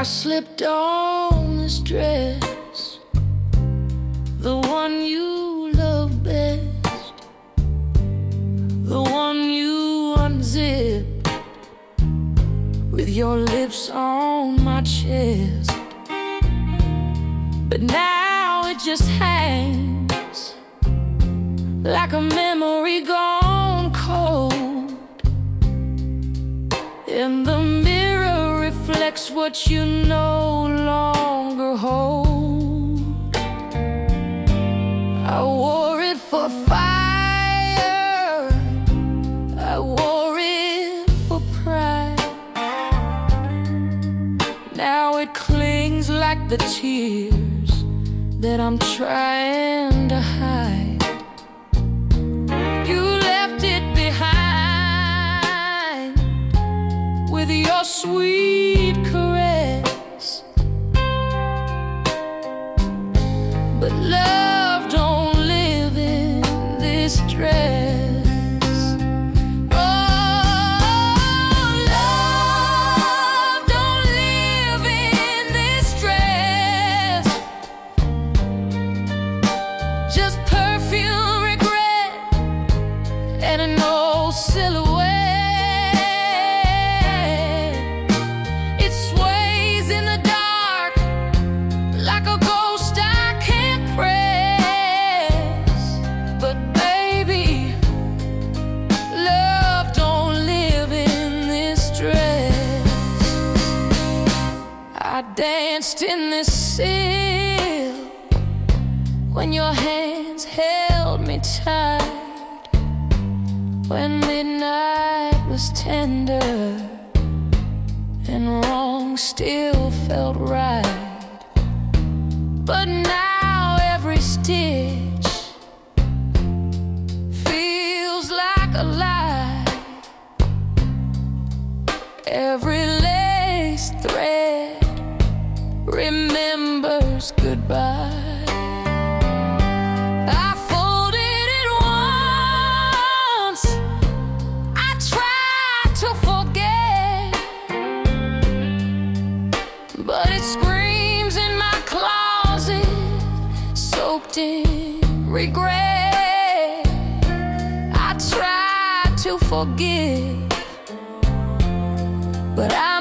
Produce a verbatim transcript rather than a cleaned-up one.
I slipped on this dress, the one you love best, the one you unzipped with your lips on my chest. But now it just hangs like a memory gone cold, and the mirror reflects what you no longer hold. I wore it for fire, I wore it for pride. Now it clings like the tears that I'm trying to hide. You left it behind with your sweet caress, but love don't live in this dress. Just perfume, regret, and an old silhouette. It sways in the dark like a ghost I can't press. But baby, love don't live in this dress. I danced in this silk when your hands held me tight, when midnight was tender and wrong still felt right. But now every stitch feels like a lie, every lace thread remembers goodbye. But it screams in my closet, soaked in regret. I try to forgive, but I